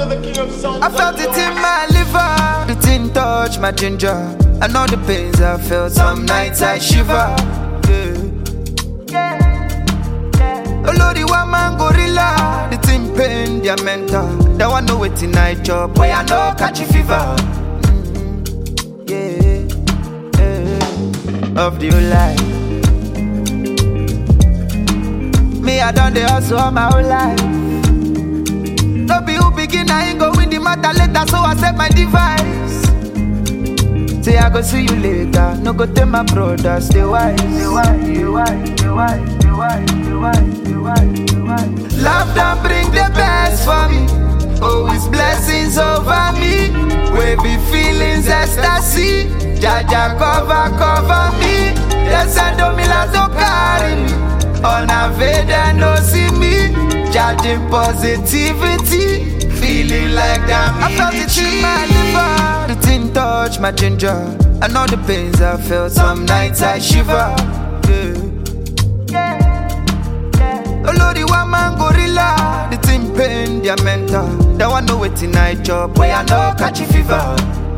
to the king of songs. I felt it in my liver. The thing touched my ginger. I know the pains I felt. Some nights I shiver. Oh Lordy, one man gorilla. The thing pain their mental. That one know waiting night job. Boy, I know catch a fever. Of the whole life. Me, I done the hustle all my whole life. No be who begin, I ain't go win the matter later, so I set my device. Say I go see you later, no go tell my brother, stay wise. Love don't bring the best for me, always blessings over me. Wavy feelings, ecstasy, Jaja cover me. The sand of me like to carry me. On a Veda no see me, judging positivity, feeling like that. I felt it in my liver. The thing touched my ginger. I know the pains I felt. Some nights I shiver. Oh Lordy, one man gorilla. The thing pain their mental. That one know waiting night job. Boy, I know catch a fever.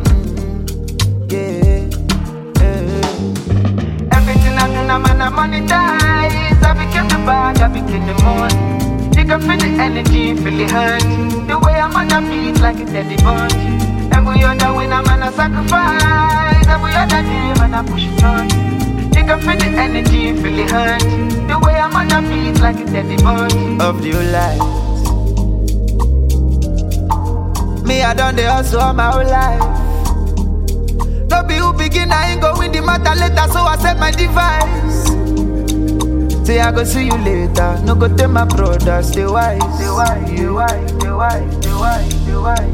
Everything I do, I'm monetize. I became the bag, I became the money. You can feel the energy, feel the hurt. The way I'm on the beat like a deadly bunch. Every other win, I'm on a sacrifice. Every other day, when I push it on. You can feel the energy, feel the hurt. The way I'm on the beat like a deadly bunch. Of the whole life. Me, I done the hustle all my whole life. No be who begin, I ain't go win the matter later, so I set my device. Say I go see you later, no go tell my brother, stay wise.